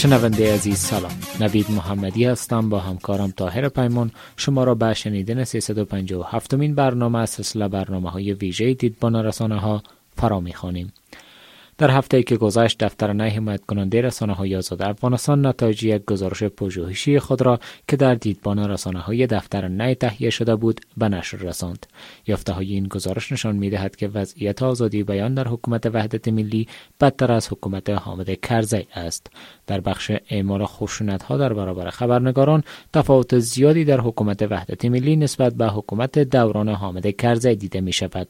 شنونده عزیز سلام، نوید محمدی هستم. با همکارم طاهر پیمان شما را به شنیدن 357مین برنامه از سلسله برنامه‌های ویژه دیدبان رسانه‌ها فرا می‌خوانیم. در هفته‌ای که گذشت دفتر نی حمایت کننده رسانه‌های آزاد افغانستان نتایج یک گزارش پژوهشی خود را که در دیدبان رسانه‌های دفتر نی تهیه شده بود به نشر رساند. یافته‌های این گزارش نشان می‌دهد که وضعیت آزادی بیان در حکومت وحدت ملی بدتر از حکومت حامد کرزی است. در بخش اعمال خشونت‌ها در برابر خبرنگاران تفاوت زیادی در حکومت وحدت ملی نسبت به حکومت دوران حامد کرزی دیده می‌شود.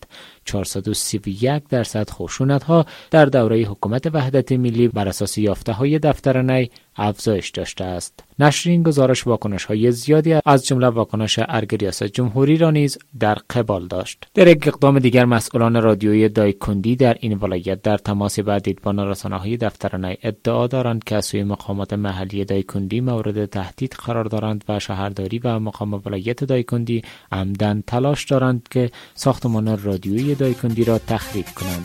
431% خشونت‌ها در دوره حکومت وحدت ملی بر اساس یافته‌های دفتر نی افزایش داشته است. نشر این گزارش واکنش‌های زیادی از جمله واکنش ارگ ریاست جمهوری را نیز در قبال داشت. در یک اقدام دیگر مسئولان رادیویی دایکندی در این ولایت در تماس با دیدبان رسانه‌های دفتر نی ادعا دارند که از سوی مقامات محلی دایکندی مورد تهدید قرار دارند و شهرداری و مقام ولایت دایکندی عمدن تلاش دارند که ساختمان رادیویی دایکندی را تخریب کنند.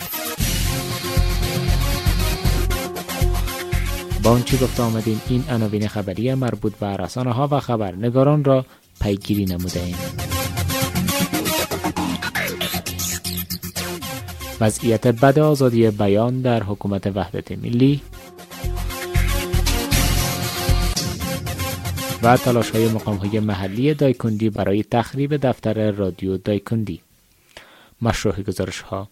با آنچه گفته آمدیم این عناوین خبری مربوط به رسانه‌ها و خبرنگاران را پیگیری نموده‌ایم. وضعیت بد آزادی بیان در حکومت وحدت ملی و تلاش‌های مقام‌های محلی دایکندی برای تخریب دفتر رادیو دایکندی. مشروع گزارش‌ها: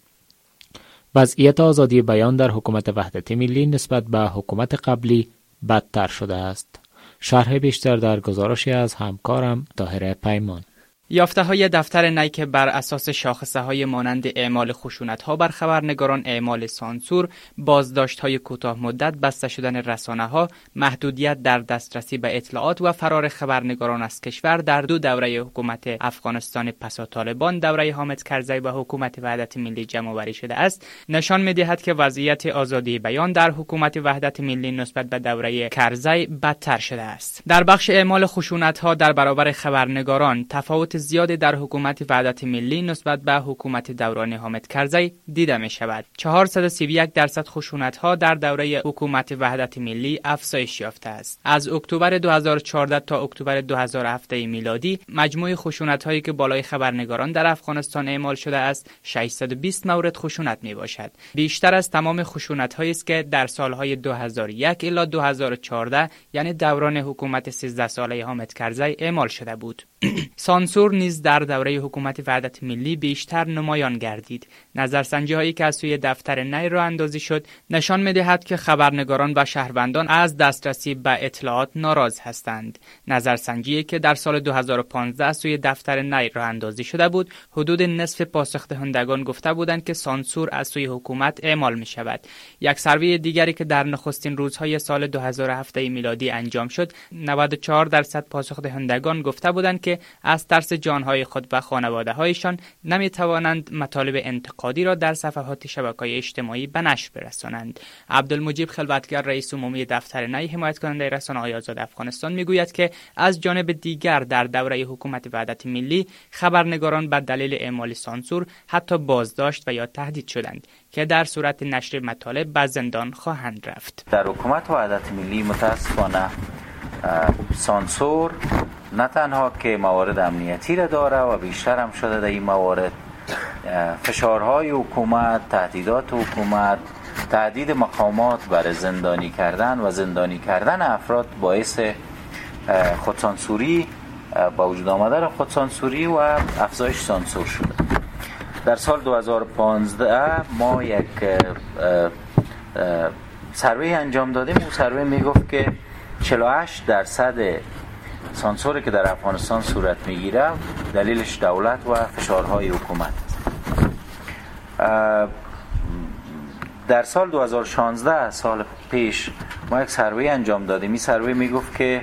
وضعیت آزادی بیان در حکومت وحدت ملی نسبت به حکومت قبلی بدتر شده است. شرح بیشتر در گزارشی از همکارم طاهر پیمان. یافته‌های دفتر نی که بر اساس شاخصه‌های مانند اعمال خشونت‌ها بر خبرنگاران، اعمال سانسور، بازداشت‌های کوتاه مدت، بسته شدن رسانه‌ها، محدودیت در دسترسی به اطلاعات و فرار خبرنگاران از کشور در دو دوره حکومت افغانستان پس از طالبان، دوره حامد کرزی و حکومت وحدت ملی جمع‌آوری شده است، نشان می‌دهد که وضعیت آزادی بیان در حکومت وحدت ملی نسبت به دوره کرزی بدتر شده است. در بخش اعمال خشونت‌ها در برابر خبرنگاران تفاوت زیادی در حکومت وحدت ملی نسبت به حکومت دوران حامد کرزی دیده می شود. 431% خشونت‌ها در دوره حکومت وحدت ملی افزایش یافته است. از اکتبر 2014 تا اکتبر 2017 میلادی مجموع خشونت‌هایی که بالای خبرنگاران در افغانستان اعمال شده است 620 مورد خشونت می باشد. بیشتر از تمام خشونت‌هایی است که در سالهای 2001 الی 2014 یعنی دوران حکومت 13 ساله حامد کرزی اعمال شده بود. سانسور نیز در دوره حکومت وحدت ملی بیشتر نمایان گردید. نظرسنجی‌هایی که از سوی دفتر نی راه اندازی شد نشان می‌دهد که خبرنگاران و شهروندان از دسترسی به اطلاعات ناراض هستند. نظرسنجی که در سال 2015 از سوی دفتر نی راه اندازی شده بود، حدود نصف پاسخ‌دهندگان گفته بودند که سانسور از سوی حکومت اعمال می‌شود. یک سروی دیگری که در نخستین روزهای سال 2017 میلادی انجام شد، 94% پاسخ‌دهندگان گفته بودند که از ترس جانهای خود و خانواده‌هایشان نمی‌توانند مطالب انتقادی را در صفحات شبکه‌های اجتماعی به نشر برسانند. عبدالمجید خلوتگر، رئیس عمومی دفتر نی حمایت کننده رسانه‌های آزاد افغانستان میگوید که از جانب دیگر در دوره حکومت وحدت ملی خبرنگاران به دلیل اعمال سانسور حتی بازداشت و یا تهدید شدند که در صورت نشر مطالب به زندان خواهند رفت. در حکومت وحدت ملی متاسفانه سانسور نه تنها که موارد امنیتی را داره و بیشتر هم شده در این موارد، فشارهای حکومت، تهدیدات حکومت، تهدید مقامات برای زندانی کردن و زندانی کردن افراد باعث خودسانسوری با وجود آمدن خودسانسوری و افزایش سانسور شده. در سال 2015 ما یک سروی انجام دادیم. اون سروی میگفت که 48% سانسوری که در افغانستان صورت میگیره دلیلش دولت و فشارهای حکومت است. در سال 2016 سال پیش ما یک سروی انجام دادیم. این سروی میگفت که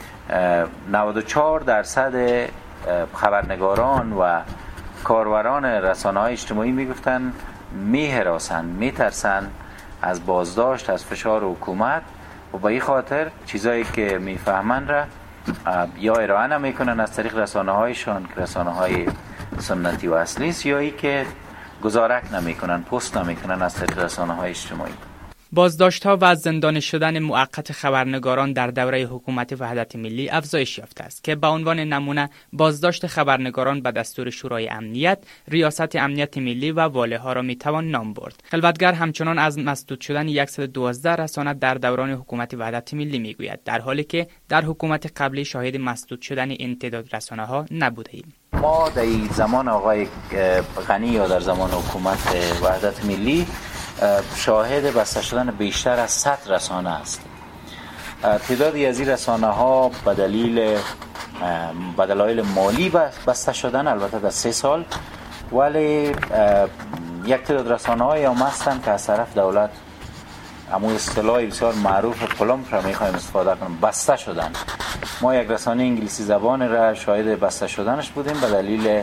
94% خبرنگاران و کاربران رسانه‌های اجتماعی میگفتن میهراسن، میترسن از بازداشت، از فشار حکومت و به این خاطر چیزایی که میفهمن را یا ارائه نمیکنن از طریق رسانه‌هایشان که رسانه‌های سنتی و اصلی است، یا ای که گزارک نمیکنن، پست نمیکنن از طریق رسانه‌های اجتماعی. بازداشت‌ها و زندانی شدن موقت خبرنگاران در دوره حکومت وحدت ملی افزایش یافته است که به عنوان نمونه بازداشت خبرنگاران به دستور شورای امنیت، ریاست امنیت ملی و واله‌ها را میتوان نام برد. خلوتگر همچنان از مسدود شدن 112 رسانه در دوران حکومت وحدت ملی میگوید، در حالی که در حکومت قبلی شاهد مسدود شدن این تعداد رسانه‌ها نبودیم. ما در زمان آقای غنی یا در زمان حکومت وحدت ملی شاهد بسته شدن بیشتر از 100 رسانه است. تعدادی از این رسانه ها به دلایل مالی بسته شدن، البته در 3 سال، ولی یک تعداد رسانه هایی هم هستند که از طرف دولت همون اصطلاح بسیار معروف پلمپ را میخوایم استفاده کنیم، بسته شدن. ما یک رسانه انگلیسی زبان را شاهد بسته شدنش بودیم به دلیل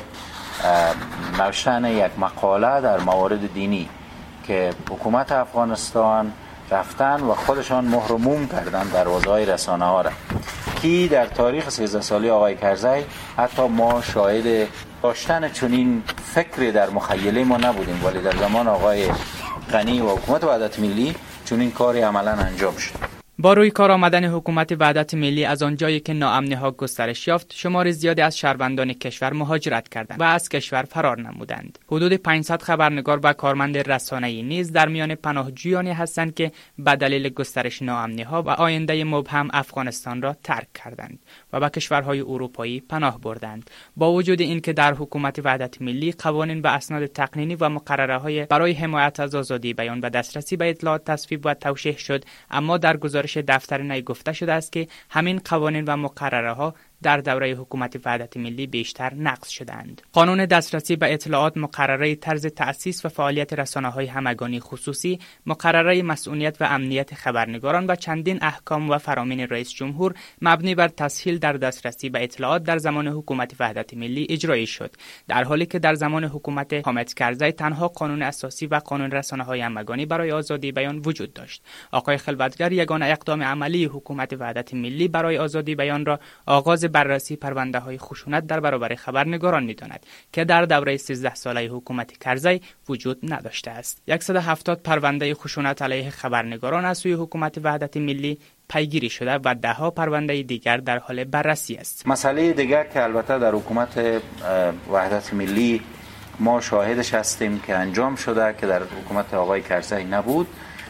نوشتن یک مقاله در موارد دینی که حکومت افغانستان رفتن و خودشان مهر و موم کردن دروازه‌های رسانه ها را، که در تاریخ 13 سالی آقای کرزی حتی ما شاهد داشتن چنین فکری در مخیله ما نبودیم، ولی در زمان آقای غنی و حکومت وحدت ملی چنین کاری عملا انجام شد. با روی کار آمدن حکومت وحدت ملی از آنجایی که ناامنی‌ها گسترش یافت، شمار زیادی از شهروندان کشور مهاجرت کردند و از کشور فرار نمودند. حدود 500 خبرنگار و کارمند رسانه‌ای نیز در میان پناهجویانی هستند که به دلیل گسترش ناامنی‌ها و آینده مبهم افغانستان را ترک کردند و به کشورهای اروپایی پناه بردند. با وجود اینکه در حکومت وحدت ملی قوانین و اسناد تقنینی و مقرره‌های برای حمایت از آزادی بیان و دسترسی به اطلاعات تصویب و توشیح شد، اما در گزارش دفتر نی گفته شده است که همین قوانین و مقرره‌ها در دوره حکومت وحدت ملی بیشتر نقض شدند. قانون دسترسی به اطلاعات، مقرره طرز تأسیس و فعالیت رسانه‌های همگانی خصوصی، مقرره مسئولیت و امنیت خبرنگاران و چندین احکام و فرامین رئیس جمهور مبنی بر تسهیل در دسترسی به اطلاعات در زمان حکومت وحدت ملی اجرایی شد، در حالی که در زمان حکومت حامد کرزی تنها قانون اساسی و قانون رسانه‌های همگانی برای آزادی بیان وجود داشت. آقای خلوتگر یگانه اقدام عملی حکومت وحدت ملی برای آزادی بیان را آغاز بررسی پرونده‌های خشونت در برابر خبرنگاران می‌داند که در دوره 13 ساله حکومت کرزی وجود نداشته است. 170 پرونده خشونت علیه خبرنگاران از سوی حکومت وحدت ملی پیگیری شده و ده‌ها پرونده دیگر در حال بررسی است. مسئله دیگر که البته در حکومت وحدت ملی ما شاهدش هستیم که انجام شده که در حکومت آقای کرزی نبود،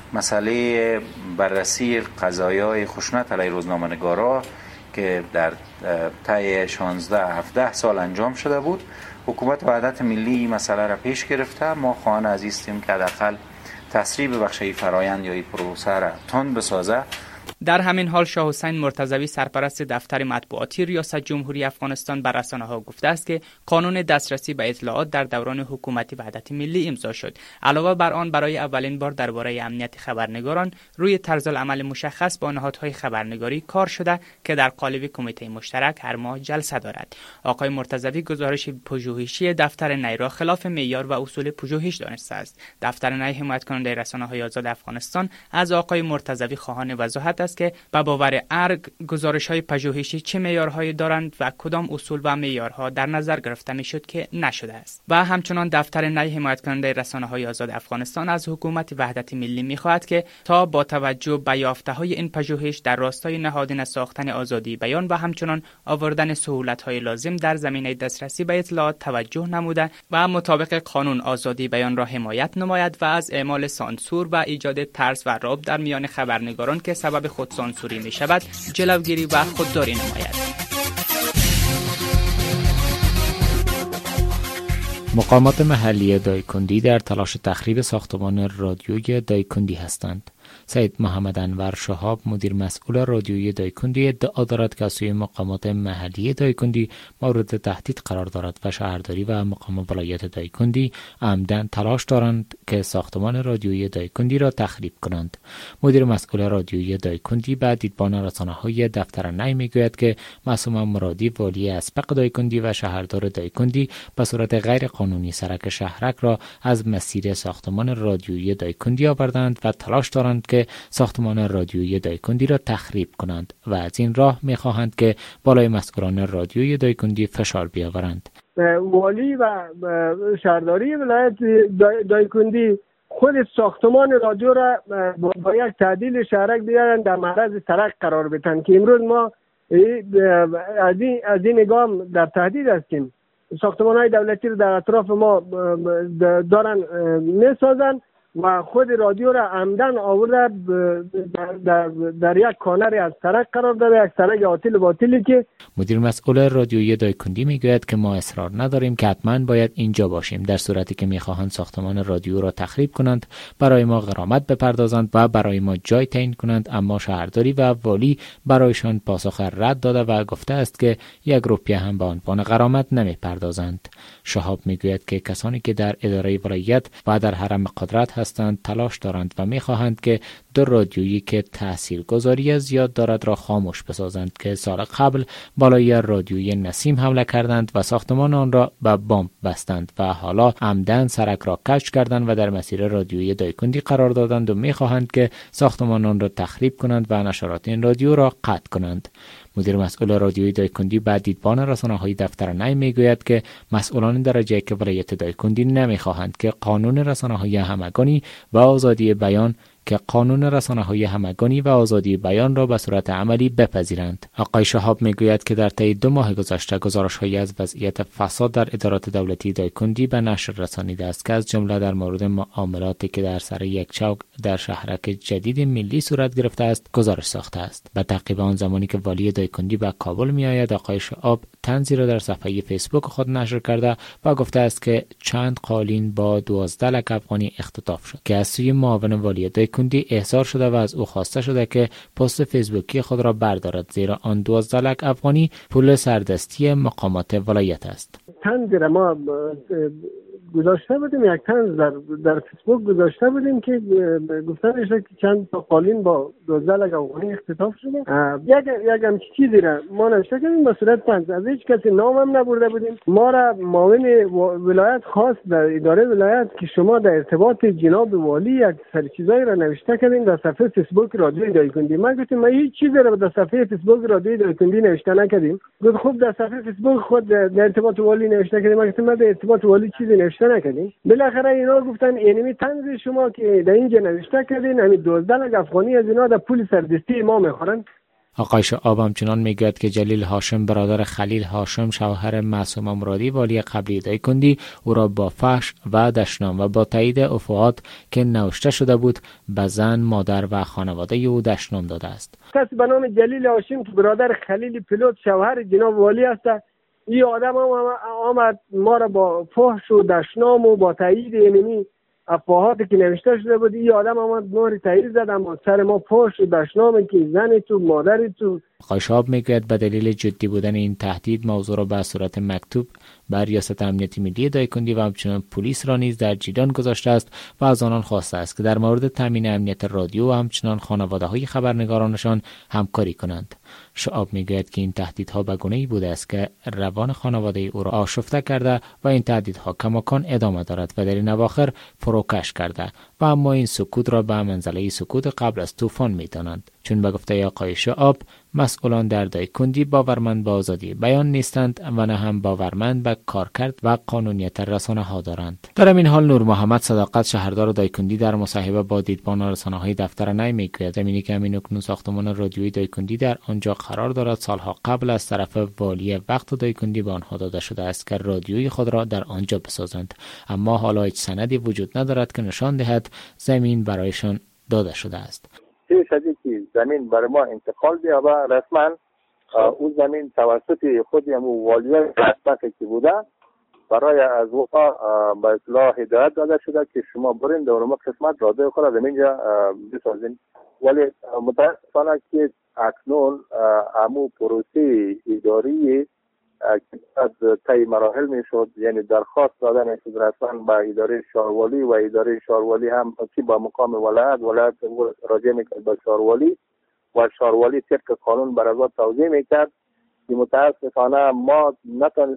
مسئله بررسی قضایای خشونت علیه روزنامه‌نگاران که در طی 16-17 سال انجام شده بود. حکومت وحدت ملی مسئله را پیش گرفته. ما خواهان عزیزیم که حداقل تسریع ببخشه فرآیند یا این پروسه را تند بسازه. در همین حال شاه حسین مرتضوی سرپرست دفتر مطبوعاتی ریاست جمهوری افغانستان بر رسانه‌ها گفته است که قانون دسترسی به اطلاعات در دوران حکومت وحدت ملی امضا شد. علاوه بر آن برای اولین بار درباره امنیت خبرنگاران روی طرز العمل مشخص با نهادهای خبرنگاری کار شده که در قالب کمیته مشترک هر ماه جلسه دارد. آقای مرتضوی گزارش پژوهشی دفتر نی را خلاف معیار و اصول پژوهش دانسته است. دفتر نی حمایت کننده رسانه‌های آزاد افغانستان از آقای مرتضوی خواهان وضاحت است که به باور ارگ گزارش‌های پژوهشی چه معیارهایی دارند و کدام اصول و معیارها در نظر گرفته میشد که نشده است. و همچنان دفتر نی حمایت کننده رسانه‌های آزاد افغانستان از حکومت وحدت ملی می‌خواهد که تا با توجه به یافته‌های این پژوهش در راستای نهادینه ساختن آزادی بیان و همچنان آوردن سهولت‌های لازم در زمینه دسترسی به اطلاعات توجه نموده و مطابق قانون آزادی بیان را حمایت نماید و از اعمال سانسور و ایجاد ترس و رعب در میان خبرنگاران که سبب خودسانسوری می شود جلوگیری و خودداری نماید. مقامات محلی دایکندی در تلاش تخریب ساختمان رادیویی دایکندی هستند. سید محمد انور شهاب مدیر مسئول رادیویی دایکندی ادعا دارد که از سوی مقامات محلی دایکندی مورد تهدید قرار دارد و شهرداری و مقام ولایت دایکندی عمدن تلاش دارند که ساختمان رادیویی دایکندی را تخریب کنند. مدیر مسئول رادیویی دایکندی به دیدبان رسانه‌های دفتر نی میگوید که معصوم مرادی والی اسبق دایکندی و شهردار دایکندی به صورت غیر قانونی سرک شهرک را از مسیر ساختمان رادیویی دایکندی آوردند و تلاش دارند که ساختمان رادیویی دایکندی را تخریب کنند و از این راه می‌خواهند که بالای مسئولان رادیویی دایکندی فشار بیاورند. والی و شهرداری ولایت دایکندی خود ساختمان رادیو را با یک تعدیل شهرک بیارن در معرض سرقت قرار بدن که امروز ما از این نگاه در تهدید هستیم. ساختمان‌های دولتی رو در اطراف ما دارن می‌سازن و خود رادیو را عمدن آورده در یک کانر از سرک قرار داده، یک سرک آتیل باطلی که مدیر مسئول رادیویی دایکندی میگوید که ما اصرار نداریم که حتما باید اینجا باشیم. در صورتی که میخواهند ساختمان رادیو را تخریب کنند، برای ما غرامت بپردازند و برای ما جای تعیین کنند، اما شهرداری و والی برایشان پاسخ رد داده و گفته است که 1 روپیه هم به عنوان غرامت نمیپردازند. شهاب میگوید که کسانی که در اداره ولایت و در حرم قدرت هستند تلاش دارند و میخواهند که 2 رادیویی که تاثیرگذاری زیاد دارد را خاموش بسازند که سال قبل بالای رادیوی نسیم حمله کردند و ساختمان آن را به بمب بستند و حالا عمدن سرک را کج کردند و در مسیر رادیویی دایکندی قرار دادند و میخواهند که ساختمان آن را تخریب کنند و نشرات این رادیو را قطع کنند. مدیر مسئول رادیویی دایکندی به دیدبان رسانه‌های دفتر نی میگوید که مسئولان درجه یک ولایت دایکندی نمیخواهند که قانون رسانه‌های همگانی و آزادی بیان را به صورت عملی بپذیرند. آقای شهاب میگوید که در طی 2 ماه گذشته گزارش‌هایی از وضعیت فساد در ادارات دولتی دایکندی به نشر رسانیده است که از جمله در مورد معاملاتی که در سر یک چوک در شهرک جدید ملی صورت گرفته است گزارش ساخته است. به تعقیب آن زمانی که والی دایکندی به کابل میآید، آقای شهاب طنزی را در صفحه فیسبوک خود نشر کرده و گفته است که چند قالین با 12 لک افغانی اختطاف شد که از سوی معاون والی دایکندی احضار شده و از او خواسته شده که پست فیسبوکی خود را بردارد، زیرا آن 12 لک افغانی پول سردستی مقامات ولایت است. طنزی را ما گذاشته بودیم، یک طنز در فیسبوک گذاشته بودیم که گفتنش که چند تا قالین با 12 لک افغانی اختطاف شده. یک همچین چیزی را ما نوشته کردیم به صورت طنز. از هیچ کسی نام هم نبرده بودیم. ما را معاون ولایت خواست در اداره ولایت که شما در ارتباط جناب والی یک سری چیزایی را نوشته کردین در صفحه فیسبوک رادیویی دایکندی. ما گفتیم ما هیچ چیزی را در صفحه فیسبوک رادیویی دایکندی نوشته نکردیم. گفت خب در صفحه فیسبوک خود در ارتباط والی نوشته کردیم. ما گفتیم ما در ارتباط والی چیزی نوشته نکردیم. بالاخره اینا گفتن اینمی طنز شما که در اینجا نوشته کردین همین 12 لک افغانی از اینا در پول سردستی ما میخورن. آقای شعاب همچنان میگوید که جلیل هاشم برادر خلیل هاشم شوهر معصومه مرادی والی قبلی دایکندی او را با فحش و دشنام و با تایید افعات که نوشته شده بود به زن، مادر و خانواده او دشنام داده است. کسی به نام جلیل هاشم که برادر خلیل پیلوت شوهر جناب والی است، این آدم آمد ما را با فحش و دشنام و با تایید اینمی افواهاتی که نوشته شده بود، این آدم آمد مهر تایید زد، اما سر ما فحش و دشنام که زن تو مادر تو. آقای شهاب میگوید به دلیل جدی بودن این تهدید موضوع را به صورت مکتوب بر ریاست امنیت ملی دایکندی و همچنین پلیس را نیز در جیلان گذاشته است و از آنان خواسته است که در مورد تامین امنیت رادیو و همچنین خانواده‌های خبرنگارانشان همکاری کنند. شعاب میگوید که این تهدیدها به گونه‌ای بوده است که روان خانواده او را آشفته کرده و این تهدیدها کماکان ادامه دارد و در این اواخر فروکش کرده و اما این سکوت را به منزله سکوت قبل از طوفان می‌دانند. چون به گفته آقای شعاب مسئولان در دایکندی باورمند به آزادی بیان نیستند و نه هم باورمند به کارکرد و قانونیت رسانه‌ها دارند. در این حال نور محمد صداقت شهردار دایکندی در مصاحبه با دیدبان رسانه‌های دفتر نی میگوید زمینی که همین اکنون ساختمان رادیویی دایکندی در آنجا قرار دارد سالها قبل از طرف والی وقت دایکندی به آنها داده شده است که رادیوی خود را در آنجا بسازند، اما حالا هیچ سندی وجود ندارد که نشان دهد زمین برایشان داده شده است. شدی که زمین برای ما انتقال بیا و رسما اون زمین توسط خود والیای رسمت که بوده برای از وقا به اصلاح هدایت داده شده که شما برین دورما قسمت رادیو خود از اینجا بسازین، ولی متاسفانه که اکنون امو پروسه اداری که از طی مراحل می شد، یعنی درخواست دادن شد رسما به اداره شاروالی و اداره شاروالی هم که با مقام ولایت راجع میکرد به شاروالی و شاروالی طبق قانون برای توضیح میکرد که متاسفانه ما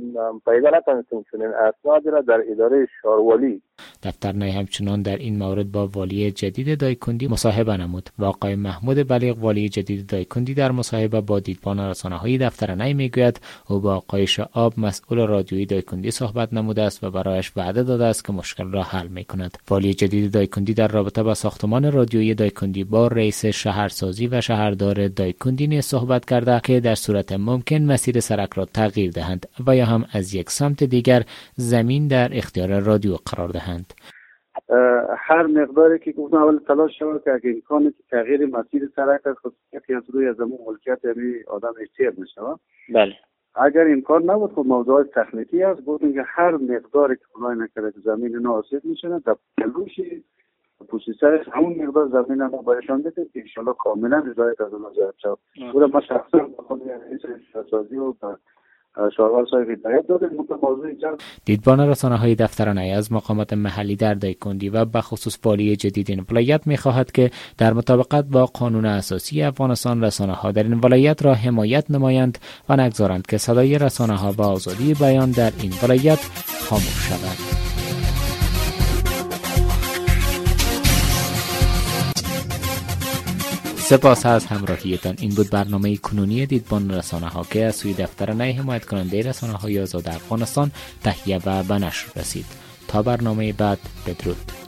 پیدا نتونستیم چنین اسنادی را در اداره شاروالی. دفتر نی همچنان در این مورد با والی جدید دایکندی مصاحبه نمود و آقای محمود بلیغ والی جدید دایکندی در مصاحبه با دیدبان رسانه‌های دفتر نی میگوید او با آقای شعاب مسئول رادیویی دایکندی صحبت نموده است و برایش وعده داده است که مشکل را حل می‌کند. والی جدید دایکندی در رابطه با ساختمان رادیویی دایکندی با رئیس شهرسازی و شهردار دایکندی نیز صحبت کرده که در صورت ممکن مسیر سرک را تغییر دهند و یا هم از یک سمت دیگر زمین در اختیار رادیو قرار دهند. هر مقداری که گفتم اول تلاش شود که اگه امکانی که تغییر مسیر سرک خصوصیتی از روی زمین ملکیت یعنی آدم اختیار نشه. بله. اگر امکان نبود خب موضوعات تکنیکی است، گفتیم که هر مقداری که خدای نکرده که زمین ناآسیب میشه در پلوشی پوسیسرش همون مقدار زمین ما بایشان بده که انشالله کاملا رضایت از اونها زیاد شد. بوده ما شخصا بخواد رئیس شهرسازی و شاروال صاحب هدایت داده موضوع جلب. دیدبان رسانه‌های دفتر نی از مقامات محلی در دایکندی و به خصوص والی جدید این ولایت می‌خواهد که در مطابقت با قانون اساسی افغانستان رسانه‌ها در این ولایت را حمایت نمایند و نگذارند که صدای رسانه‌ها با آزادی بیان در این ولایت خاموش شود. سپاس از همراهیتان. این بود برنامه کنونی دیدبان رسانه‌ها که از سوی دفتر نی حمایت کننده رسانه‌های آزاد افغانستان تهیه و به نشر رسید. تا برنامه بعد، بدرود.